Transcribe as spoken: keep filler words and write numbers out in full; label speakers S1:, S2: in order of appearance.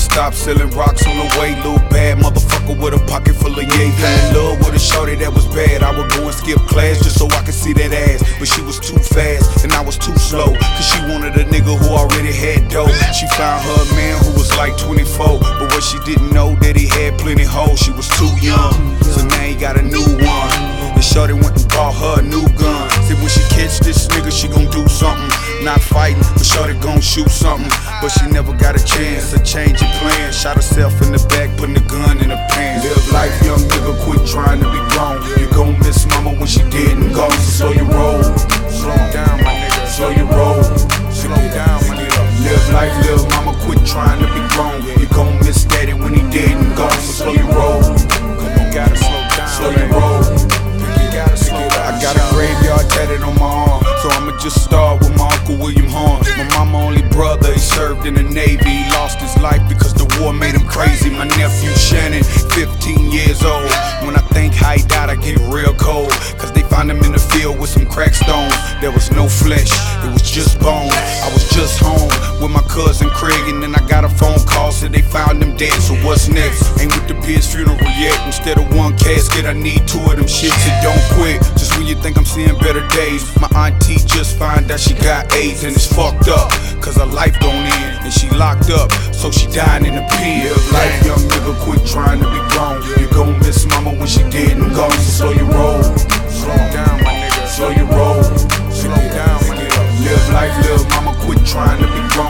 S1: stop selling rocks on the way. Little bad motherfucker with a pocket full of yay. Fell in love with a shorty that was bad. I would go and skip class just so I could see that ass, but she was too fast and I was too slow, cause she wanted a nigga who already had dough. She found her a man who was like twenty-four, but what she didn't know that he had plenty hoes. She was too young, so now he got a new one. And shorty went and bought her a new gun. Said when she catch this nigga, she gon' do something. Not fighting, but shorty gon' shoot something. But she never got a chance to change her plan. Shot herself in the back, putting the gun in her pants. Live life, young nigga, quit trying to be grown. You gon' miss mama when she dead and gone. So slow your roll, slow down, my nigga. Slow your roll, slow down, my nigga. Live life, little mama, quit trying to be grown. You gon' miss daddy when he dead and gone. So slow your roll, you gotta slow down. Slow your roll, you gotta slow down. I got a graveyard tatted on my arm, so I'ma just start with my Uncle William Horn. My mama only brother, he served in the Navy. He lost his life because the war made him crazy. My nephew Shannon, fifteen years old. When I think how he died, I get real cold, cause they found him in the field with some crack stones. There was no flesh, it was just bone. I was just home with my cousin Craig, and then I got a phone call, said they found him dead, so what's next? Ain't with the Piers funeral yet. Instead of one casket, I need two of them shits. It don't quit, just when you think I'm seeing better days. My auntie just found out she got AIDS, and it's fucked up, cause her life don't end, and she locked up, so she dying in the pen. Live life, young nigga, quit trying to be grown. You gon' miss mama when she dead and gone. So slow your roll, slow down, my nigga. Slow your roll, slow down, my nigga. Live life, little mama, quit trying to be grown.